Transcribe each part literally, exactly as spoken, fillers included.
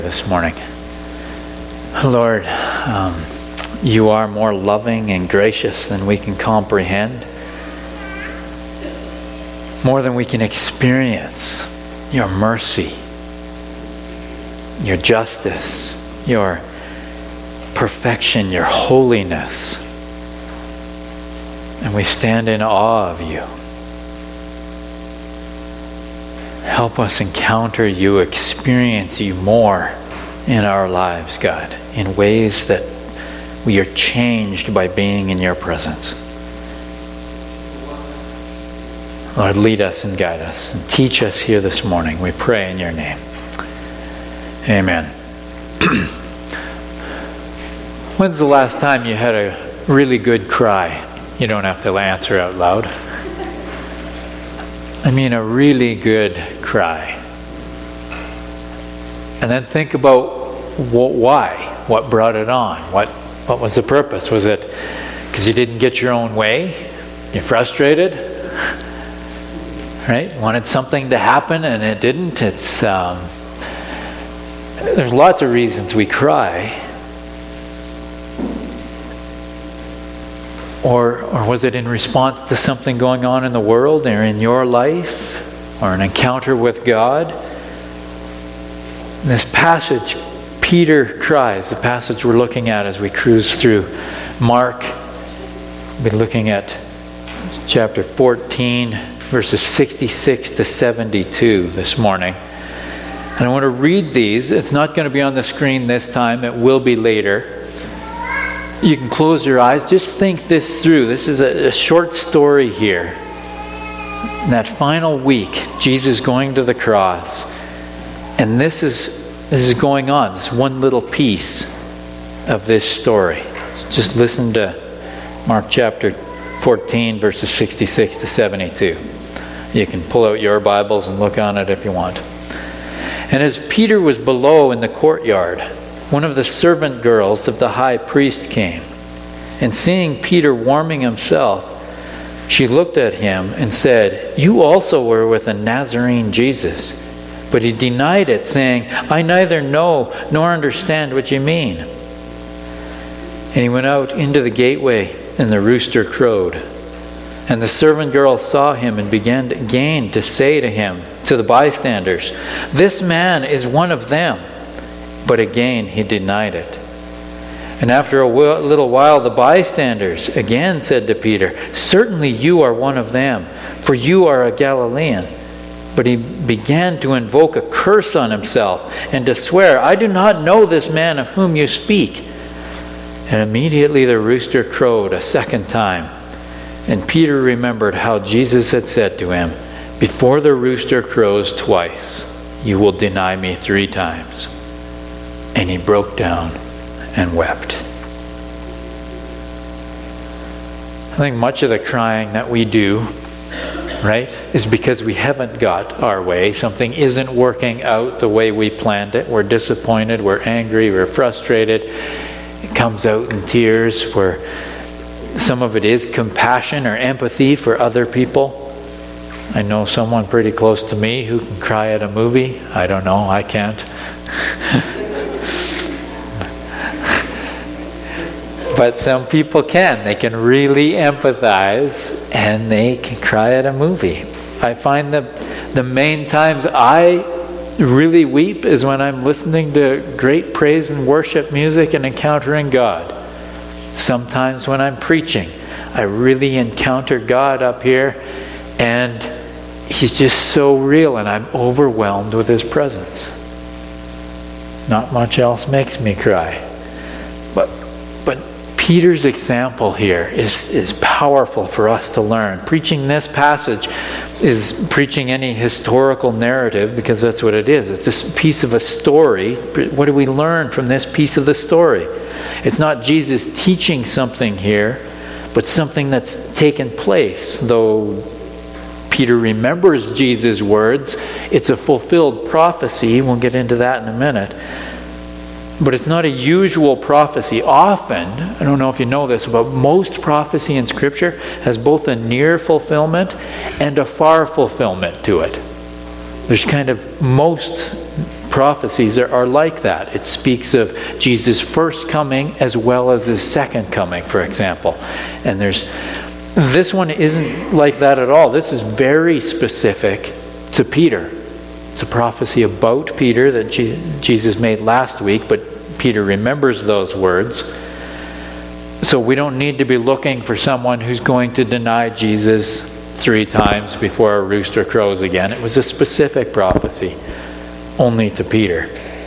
This morning. Lord, um, you are more loving and gracious than we can comprehend, more than we can experience. Your mercy, your justice, your perfection, your holiness. And we stand in awe of you. Help us encounter you, experience you more in our lives, God, in ways that we are changed by being in your presence. Lord, lead us and guide us and teach us here this morning. We pray in your name. Amen. When's the last time you had a really good cry? You don't have to answer out loud. I mean a really good cry. And then think about what, why, what brought it on, what what was the purpose? Was it because you didn't get your own way? You're frustrated? Right? Wanted something to happen and it didn't? It's um, there's lots of reasons we cry. Or, or was it in response to something going on in the world or in your life or an encounter with God? In this passage, Peter cries, the passage we're looking at as we cruise through Mark. We'll be looking at chapter fourteen, verses sixty-six to seventy-two this morning. And I want to read these. It's not going to be on the screen this time. It will be later. You can close your eyes. Just think this through. This is a, a short story here. In that final week, Jesus going to the cross. And this is this is going on. This one little piece of this story. Just listen to Mark chapter fourteen, verses sixty-six to seventy-two. You can pull out your Bibles and look on it if you want. And as Peter was below in the courtyard, one of the servant girls of the high priest came, and seeing Peter warming himself, she looked at him and said, "You also were with a Nazarene Jesus." But he denied it, saying, "I neither know nor understand what you mean." And he went out into the gateway, and the rooster crowed. And the servant girl saw him and began again to say to him, to the bystanders, "This man is one of them." But again he denied it. And after a little while the bystanders again said to Peter, "Certainly you are one of them, for you are a Galilean." But he began to invoke a curse on himself and to swear, "I do not know this man of whom you speak." And immediately the rooster crowed a second time. And Peter remembered how Jesus had said to him, "Before the rooster crows twice, you will deny me three times." And he broke down and wept. I think much of the crying that we do, right, is because we haven't got our way. Something isn't working out the way we planned it. We're disappointed, we're angry, we're frustrated. It comes out in tears, where some of it is compassion or empathy for other people. I know someone pretty close to me who can cry at a movie. I don't know, I can't. But some people can. They can really empathize and they can cry at a movie. I find that the main times I really weep is when I'm listening to great praise and worship music and encountering God. Sometimes when I'm preaching, I really encounter God up here and He's just so real and I'm overwhelmed with His presence. Not much else makes me cry. But but Peter's example here is, is powerful for us to learn. Preaching this passage is preaching any historical narrative, because that's what it is. It's this piece of a story. What do we learn from this piece of the story? It's not Jesus teaching something here, but something that's taken place. Though Peter remembers Jesus' words, it's a fulfilled prophecy. We'll get into that in a minute. But it's not a usual prophecy. Often, I don't know if you know this, but most prophecy in Scripture has both a near fulfillment and a far fulfillment to it. There's kind of most prophecies are, are like that. It speaks of Jesus' first coming as well as his second coming, for example. And there's this one isn't like that at all. This is very specific to Peter. It's a prophecy about Peter that Je- Jesus made last week, but Peter remembers those words. So we don't need to be looking for someone who's going to deny Jesus three times before a rooster crows again. It was a specific prophecy only to Peter.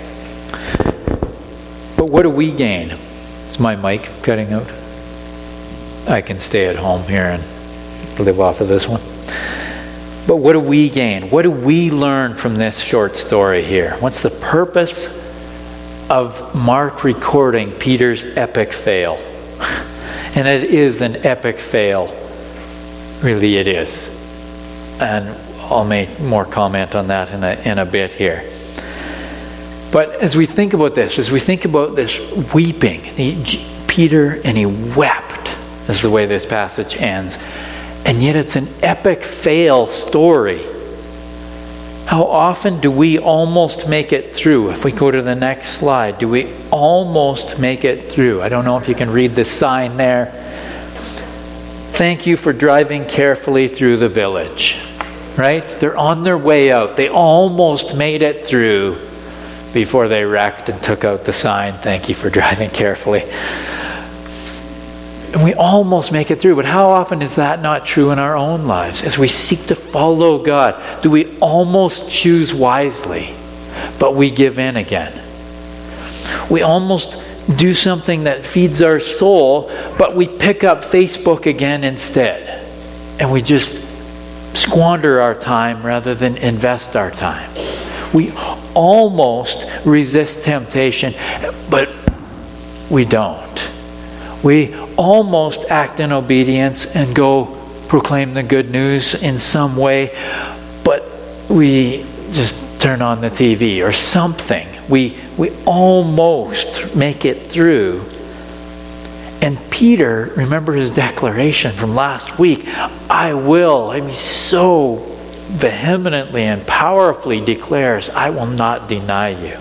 But what do we gain? Is my mic cutting out? I can stay at home here and live off of this one. But what do we gain? What do we learn from this short story here? What's the purpose of Mark recording Peter's epic fail? And it is an epic fail. Really it is. And I'll make more comment on that in a, in a bit here. But as we think about this, as we think about this weeping, he, Peter, and he wept, is the way this passage ends. And yet it's an epic fail story. How often do we almost make it through? If we go to the next slide, do we almost make it through? I don't know if you can read the sign there. Thank you for driving carefully through the village. Right? They're on their way out. They almost made it through before they wrecked and took out the sign. Thank you for driving carefully. And we almost make it through. But how often is that not true in our own lives? As we seek to follow God, do we almost choose wisely, but we give in again? We almost do something that feeds our soul, but we pick up Facebook again instead. And we just squander our time rather than invest our time. We almost resist temptation, but we don't. We almost act in obedience and go proclaim the good news in some way, but we just turn on the T V or something. We we almost make it through. And Peter, remember his declaration from last week, I will, I mean, so vehemently and powerfully declares, I will not deny you.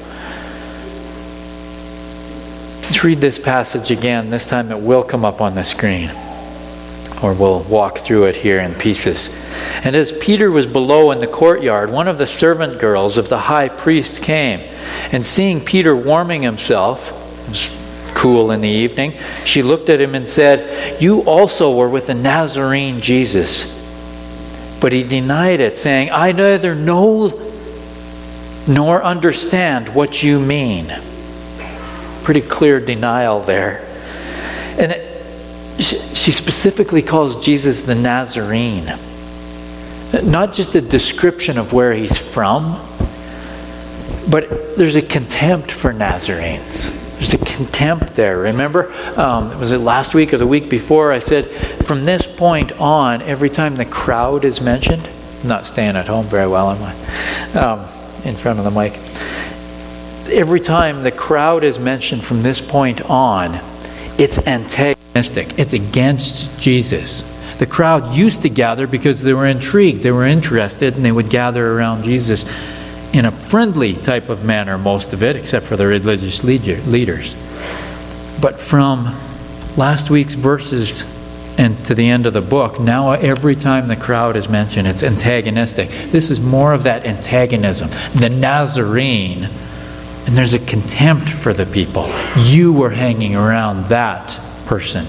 Let's read this passage again. This time it will come up on the screen. Or we'll walk through it here in pieces. And as Peter was below in the courtyard, one of the servant girls of the high priest came. And seeing Peter warming himself, it was cool in the evening, she looked at him and said, you also were with the Nazarene Jesus. But he denied it, saying, I neither know nor understand what you mean. Pretty clear denial there. And it, she specifically calls Jesus the Nazarene. Not just a description of where he's from, but there's a contempt for Nazarenes. There's a contempt there. Remember, um, was it last week or the week before? I said, from this point on, every time the crowd is mentioned, I'm not staying at home very well, am I? Um, in front of the mic. Every time the crowd is mentioned from this point on, it's antagonistic. It's against Jesus. The crowd used to gather because they were intrigued, they were interested, and they would gather around Jesus in a friendly type of manner, most of it, except for the religious leader, leaders. But from last week's verses and to the end of the book, now every time the crowd is mentioned, it's antagonistic. This is more of that antagonism. The Nazarene. And there's a contempt for the people. You were hanging around that person.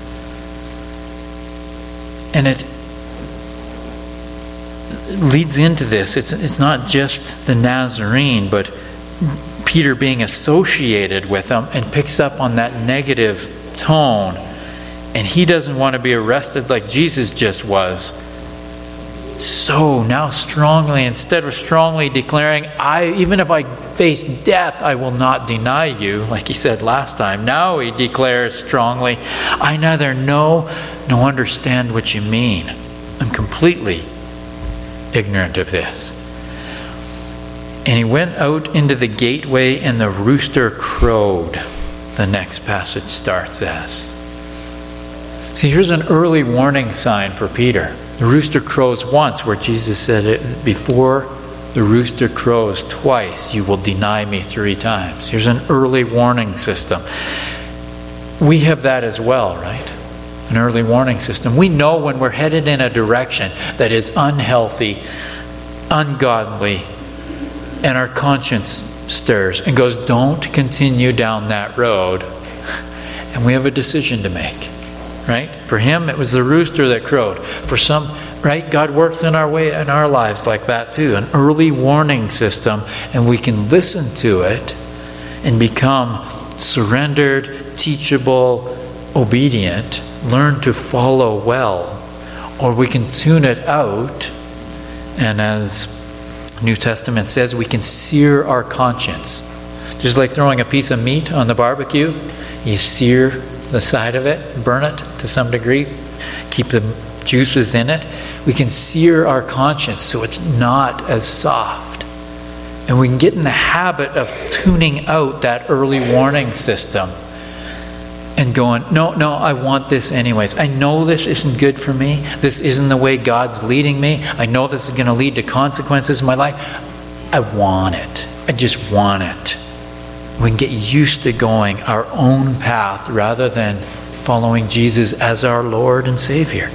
And it leads into this. It's, it's not just the Nazarene, but Peter being associated with them and picks up on that negative tone. And he doesn't want to be arrested like Jesus just was. So now strongly, instead of strongly declaring, I even if I face death, I will not deny you, like he said last time. Now he declares strongly, I neither know nor understand what you mean. I'm completely ignorant of this. And he went out into the gateway and the rooster crowed. The next passage starts as. See, here's an early warning sign for Peter. The rooster crows once, where Jesus said it before the rooster crows twice, you will deny me three times. Here's an early warning system. We have that as well, right? An early warning system. We know when we're headed in a direction that is unhealthy, ungodly, and our conscience stirs and goes, don't continue down that road. And we have a decision to make, right? For him, it was the rooster that crowed. For some, right, God works in our way in our lives like that too. An early warning system, and we can listen to it and become surrendered, teachable, obedient, learn to follow well. Or we can tune it out, and as New Testament says, we can sear our conscience. Just like throwing a piece of meat on the barbecue, you sear the side of it, burn it to some degree, keep the juices in it. We can sear our conscience so it's not as soft. And we can get in the habit of tuning out that early warning system and going, no, no, I want this anyways. I know this isn't good for me. This isn't the way God's leading me. I know this is going to lead to consequences in my life. I want it. I just want it. We can get used to going our own path rather than following Jesus as our Lord and Savior.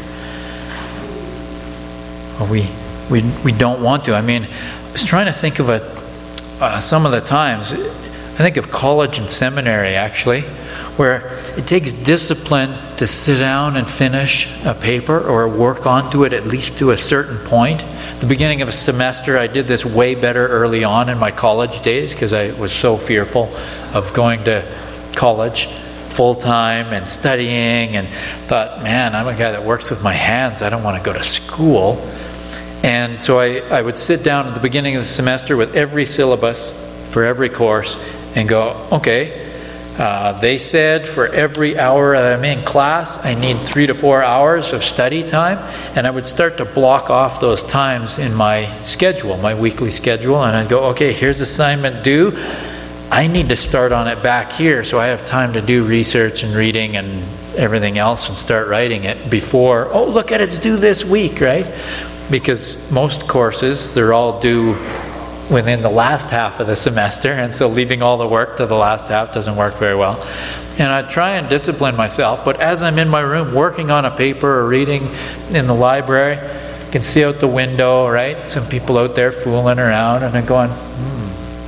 Well, we we we don't want to. I mean, I was trying to think of a uh, some of the times. I think of college and seminary actually, where it takes discipline to sit down and finish a paper or work onto it at least to a certain point. At the beginning of a semester, I did this way better early on in my college days because I was so fearful of going to college full-time and studying, and thought, man, I'm a guy that works with my hands. I don't want to go to school. And so I, I would sit down at the beginning of the semester with every syllabus for every course and go, okay, Uh, they said for every hour that I'm in class, I need three to four hours of study time. And I would start to block off those times in my schedule, my weekly schedule. And I'd go, okay, here's assignment due. I need to start on it back here so I have time to do research and reading and everything else and start writing it before, oh, look at it, it's due this week, right? Because most courses, they're all due within the last half of the semester, and so leaving all the work to the last half doesn't work very well. And I try and discipline myself, but as I'm in my room working on a paper or reading in the library, I can see out the window, right, some people out there fooling around, and I'm going, hmm,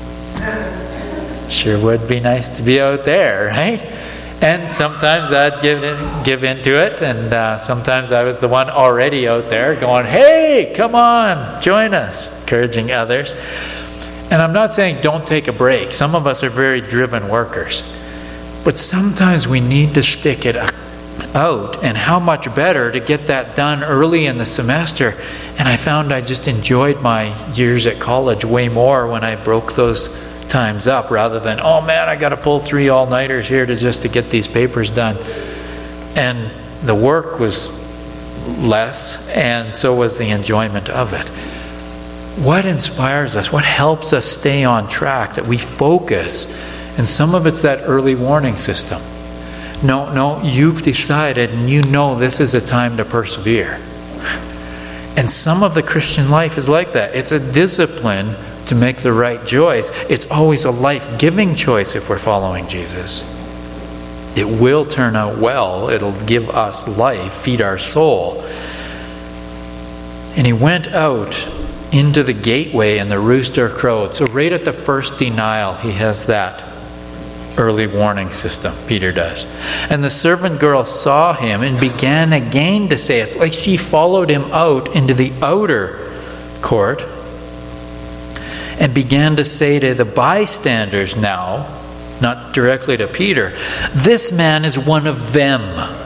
sure would be nice to be out there, right? And sometimes I'd give in, give into it, and uh, sometimes I was the one already out there going, hey, come on, join us, encouraging others. And I'm not saying don't take a break. Some of us are very driven workers. But sometimes we need to stick it out, and how much better to get that done early in the semester. And I found I just enjoyed my years at college way more when I broke those times up rather than, oh man, I got to pull three all-nighters here to just to get these papers done. And the work was less, and so was the enjoyment of it. What inspires us? What helps us stay on track, that we focus? And some of it's that early warning system. No, no, you've decided and you know this is a time to persevere. And some of the Christian life is like that. It's a discipline to make the right choice. It's always a life-giving choice if we're following Jesus. It will turn out well. It'll give us life, feed our soul. And he went out into the gateway and the rooster crowed. So right at the first denial, he has that early warning system, Peter does. And the servant girl saw him and began again to say, it's like she followed him out into the outer court and began to say to the bystanders now, not directly to Peter, this man is one of them.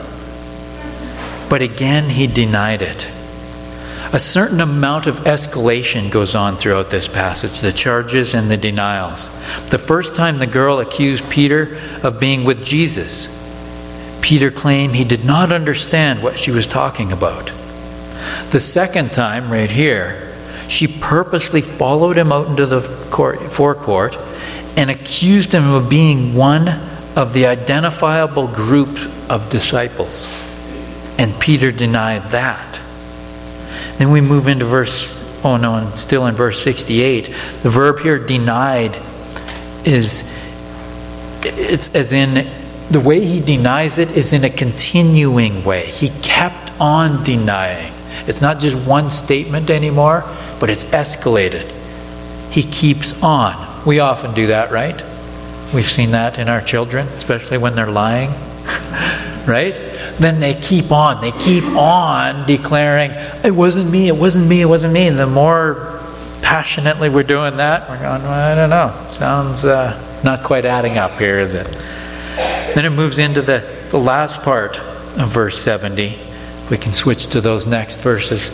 But again he denied it. A certain amount of escalation goes on throughout this passage, the charges and the denials. The first time the girl accused Peter of being with Jesus, Peter claimed he did not understand what she was talking about. The second time, right here, she purposely followed him out into the court, forecourt and accused him of being one of the identifiable group of disciples. And Peter denied that. Then we move into verse oh no, and still in verse sixty-eight, the verb here, denied, is, it's as in, the way he denies it is in a continuing way. He kept on denying. It's not just one statement anymore, but it's escalated. He keeps on. We often do that, right? We've seen that in our children, especially when they're lying. Right? Then they keep on. They keep on declaring, it wasn't me, it wasn't me, it wasn't me. And the more passionately we're doing that, we're going, well, I don't know. Sounds uh, not quite adding up here, is it? Then it moves into the, the last part of verse seventy. If we can switch to those next verses.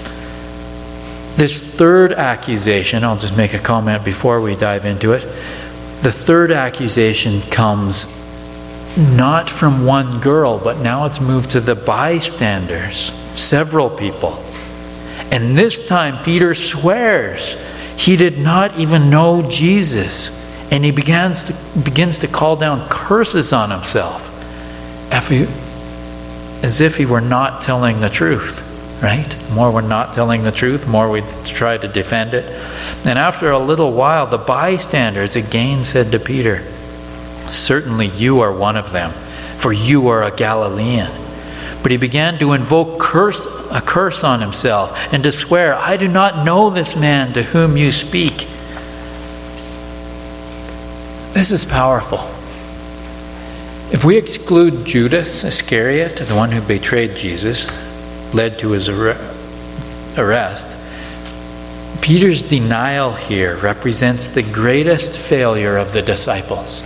This third accusation, I'll just make a comment before we dive into it. The third accusation comes not from one girl, but now it's moved to the bystanders, several people. And this time Peter swears he did not even know Jesus. And he begins to, begins to call down curses on himself, as if he were not telling the truth, right? The more we're not telling the truth, the more we try to defend it. And after a little while, the bystanders again said to Peter, certainly you are one of them, for you are a Galilean. But he began to invoke curse, a curse on himself and to swear, I do not know this man to whom you speak. This is powerful. If we exclude Judas Iscariot, the one who betrayed Jesus, led to his arrest, Peter's denial here represents the greatest failure of the disciples.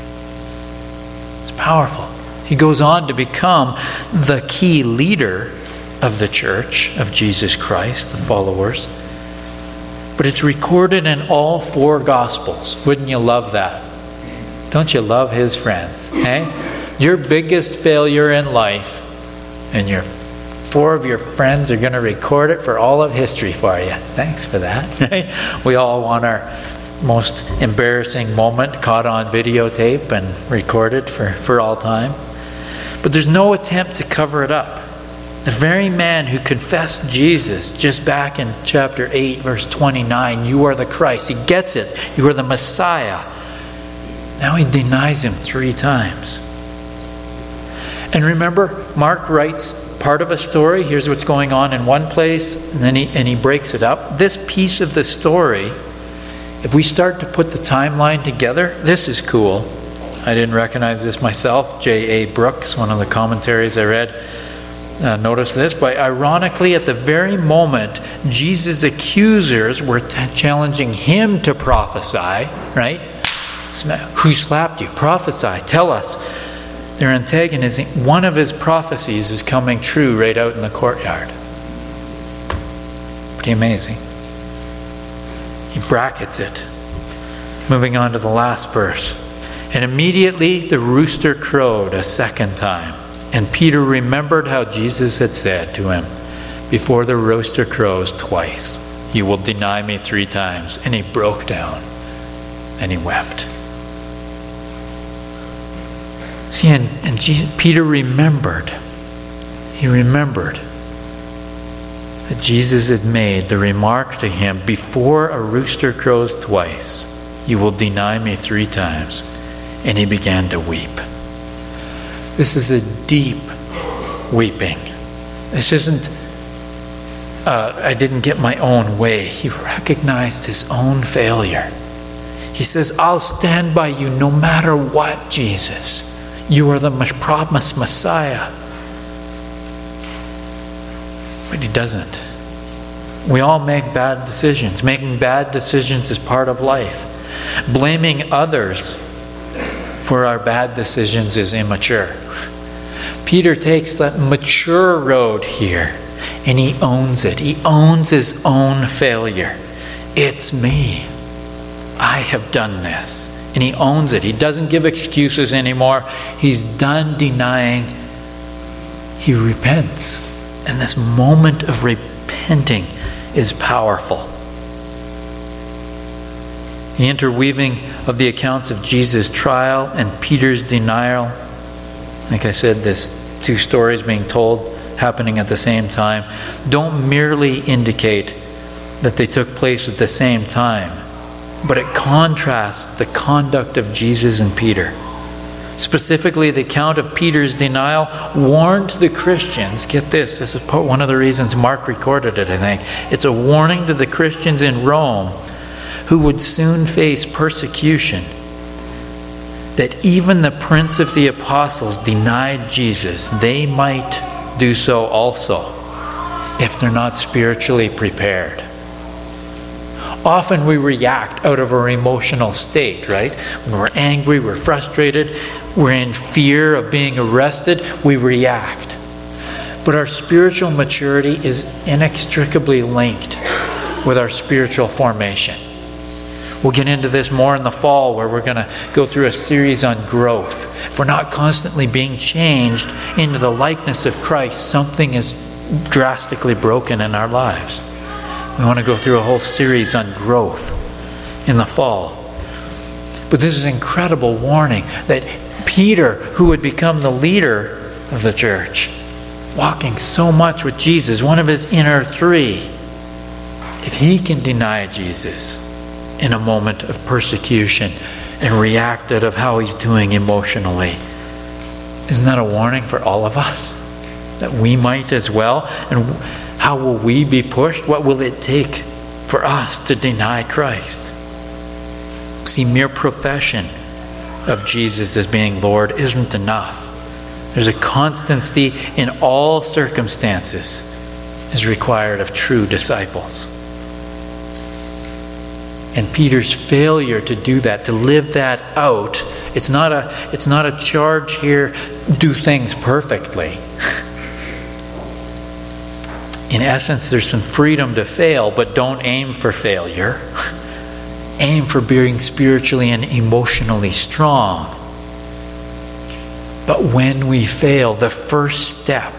It's powerful. He goes on to become the key leader of the church of Jesus Christ, the followers. But it's recorded in all four Gospels. Wouldn't you love that? Don't you love his friends? Eh? Your biggest failure in life, and your four of your friends are going to record it for all of history for you. Thanks for that. Right? We all want our most embarrassing moment caught on videotape and recorded for, for all time. But there's no attempt to cover it up. The very man who confessed Jesus just back in chapter eight, verse twenty-nine, you are the Christ. He gets it. You are the Messiah. Now he denies him three times. And remember, Mark writes part of a story. Here's what's going on in one place, and then he, and he breaks it up. This piece of the story, if we start to put the timeline together, this is cool. I didn't recognize this myself. J A Brooks, one of the commentaries I read, uh, noticed this. But ironically, at the very moment Jesus' accusers were t- challenging him to prophesy, right? Who slapped you? Prophesy. Tell us. Their antagonist, one of his prophecies is coming true right out in the courtyard. Pretty amazing. He brackets it. Moving on to the last verse. And immediately the rooster crowed a second time. And Peter remembered how Jesus had said to him, before the rooster crows twice, you will deny me three times. And he broke down and he wept. See, and, and Jesus, Peter remembered. He remembered that Jesus had made the remark to him, before a rooster crows twice, you will deny me three times. And he began to weep. This is a deep weeping. This isn't, uh, I didn't get my own way. He recognized his own failure. He says, I'll stand by you no matter what, Jesus. You are the promised Messiah. But he doesn't. We all make bad decisions. Making bad decisions is part of life. Blaming others for our bad decisions is immature. Peter takes that mature road here and he owns it. He owns his own failure. It's me. I have done this. And he owns it. He doesn't give excuses anymore. He's done denying. He repents. And this moment of repenting is powerful. The interweaving of the accounts of Jesus' trial and Peter's denial. Like I said, this two stories being told, happening at the same time, don't merely indicate that they took place at the same time, but it contrasts the conduct of Jesus and Peter. Specifically, the account of Peter's denial warned the Christians. Get this, this is one of the reasons Mark recorded it, I think. It's a warning to the Christians in Rome who would soon face persecution, that even the prince of the apostles denied Jesus. They might do so also if they're not spiritually prepared. Often we react out of our emotional state, right? When we're angry, we're frustrated, we're in fear of being arrested, we react. But our spiritual maturity is inextricably linked with our spiritual formation. We'll get into this more in the fall, where we're going to go through a series on growth. If we're not constantly being changed into the likeness of Christ, something is drastically broken in our lives. We want to go through a whole series on growth in the fall. But this is an incredible warning that Peter, who would become the leader of the church, walking so much with Jesus, one of his inner three, if he can deny Jesus in a moment of persecution and react out of how he's doing emotionally, isn't that a warning for all of us? That we might as well? And how will we be pushed? What will it take for us to deny Christ? See, mere profession of Jesus as being Lord isn't enough. There's a constancy in all circumstances is required of true disciples. And Peter's failure to do that, to live that out, it's not a, it's not a charge here, do things perfectly. In essence, there's some freedom to fail, but don't aim for failure. Aim for being spiritually and emotionally strong. But when we fail, the first step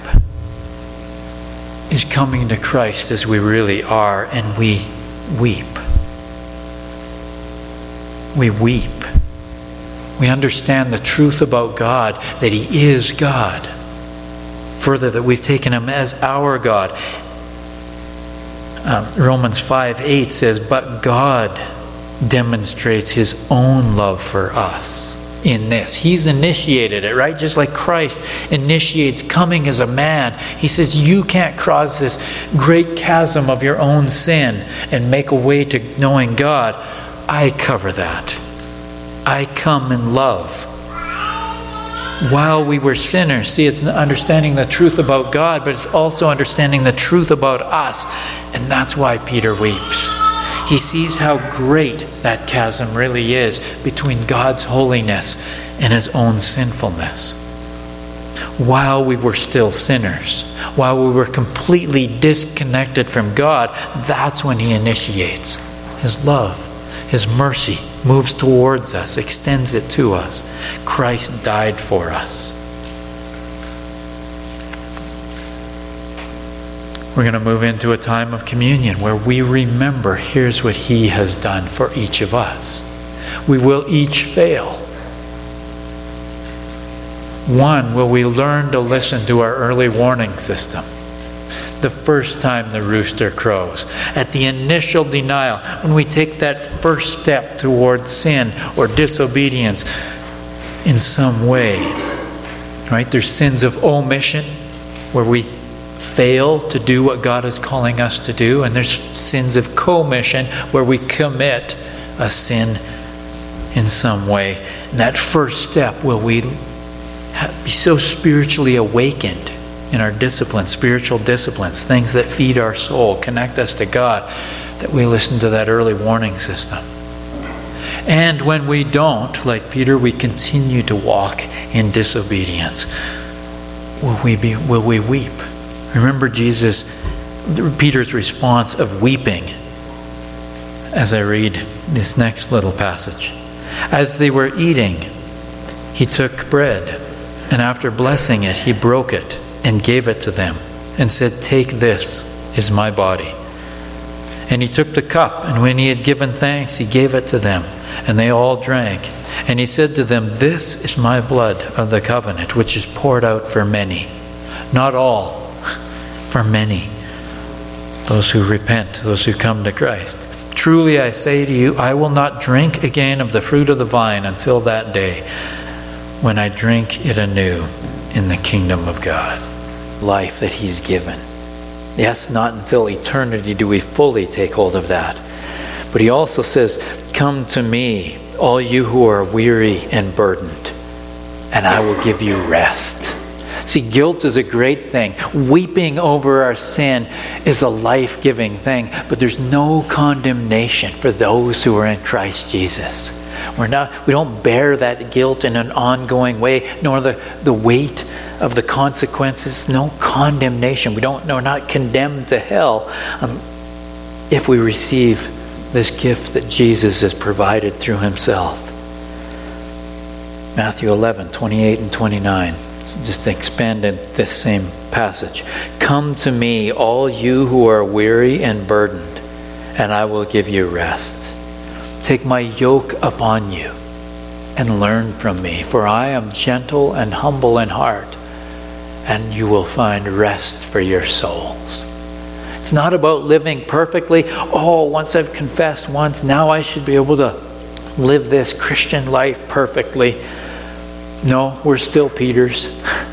is coming to Christ as we really are, and we weep. We weep. We understand the truth about God, that He is God. Further, that we've taken Him as our God. Um, Romans five eight says, but God demonstrates His own love for us in this. He's initiated it, right? Just like Christ initiates coming as a man. He says, you can't cross this great chasm of your own sin and make a way to knowing God. I cover that. I come in love. While we were sinners, see, it's understanding the truth about God, but it's also understanding the truth about us. And that's why Peter weeps. He sees how great that chasm really is between God's holiness and his own sinfulness. While we were still sinners, while we were completely disconnected from God, that's when He initiates His love. His mercy moves towards us, extends it to us. Christ died for us. We're going to move into a time of communion where we remember, here's what He has done for each of us. We will each fail. One, will we learn to listen to our early warning system? The first time the rooster crows, at the initial denial, when we take that first step towards sin or disobedience in some way, right? There's sins of omission, where we fail to do what God is calling us to do, and there's sins of commission, where we commit a sin in some way. And that first step, will we be so spiritually awakened in our disciplines, spiritual disciplines, things that feed our soul, connect us to God, that we listen to that early warning system. And when we don't, like Peter, we continue to walk in disobedience. Will we be? Will we weep? Remember Jesus, Peter's response of weeping as I read this next little passage. As they were eating, He took bread, and after blessing it, He broke it and gave it to them, and said, take, this is my body. And He took the cup, and when He had given thanks, He gave it to them, and they all drank. And He said to them, this is my blood of the covenant, which is poured out for many. Not all, for many. those who repent, those who come to Christ. Truly I say to you, I will not drink again of the fruit of the vine until that day when I drink it anew in the kingdom of God. Life that he's given. Yes, not until eternity do we fully take hold of that. But he also says, come to me, all you who are weary and burdened, and I will give you rest. See, guilt is a great thing. Weeping over our sin is a life-giving thing, but there's no condemnation for those who are in Christ Jesus. We're not, we don't bear that guilt in an ongoing way, nor the, the weight of the consequences. No condemnation. We don't, we're not condemned to hell um, if we receive this gift that Jesus has provided through himself. Matthew eleven, twenty-eight and twenty-nine. Just expanded this same passage. Come to me, all you who are weary and burdened, and I will give you rest. Take my yoke upon you and learn from me, for I am gentle and humble in heart, and you will find rest for your souls. It's not about living perfectly. Oh, once I've confessed once, now I should be able to live this Christian life perfectly. No, we're still Peters.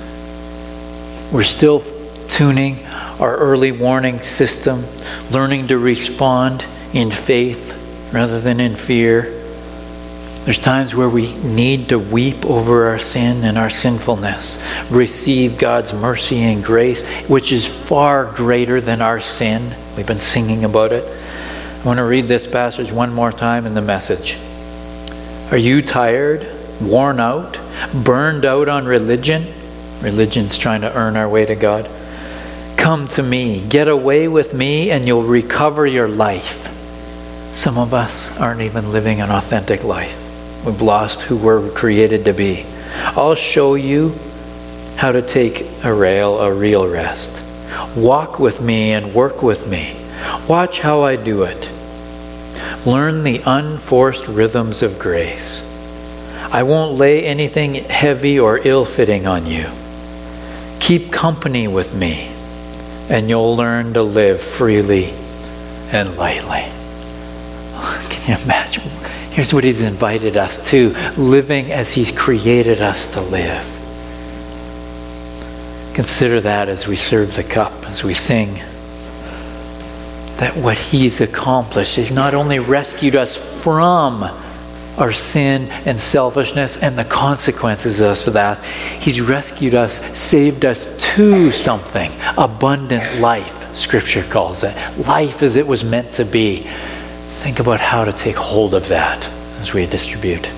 We're still tuning our early warning system, learning to respond in faith rather than in fear. There's times where we need to weep over our sin and our sinfulness, receive God's mercy and grace, which is far greater than our sin. We've been singing about it. I want to read this passage one more time in the Message. Are you tired, worn out, burned out on religion? Religion's trying to earn our way to God. Come to me, get away with me, and you'll recover your life. Some of us aren't even living an authentic life. We've lost who we're created to be. I'll show you how to take a real, a real rest. Walk with me and work with me. Watch how I do it. Learn the unforced rhythms of grace. I won't lay anything heavy or ill-fitting on you. Keep company with me, and you'll learn to live freely and lightly. Can you imagine? Here's what he's invited us to, living as he's created us to live. Consider that as we serve the cup, as we sing, that what he's accomplished, he's not only rescued us from our sin and selfishness and the consequences of that, he's rescued us, saved us to something, abundant life, Scripture calls it. Life as it was meant to be. Think about how to take hold of that as we distribute.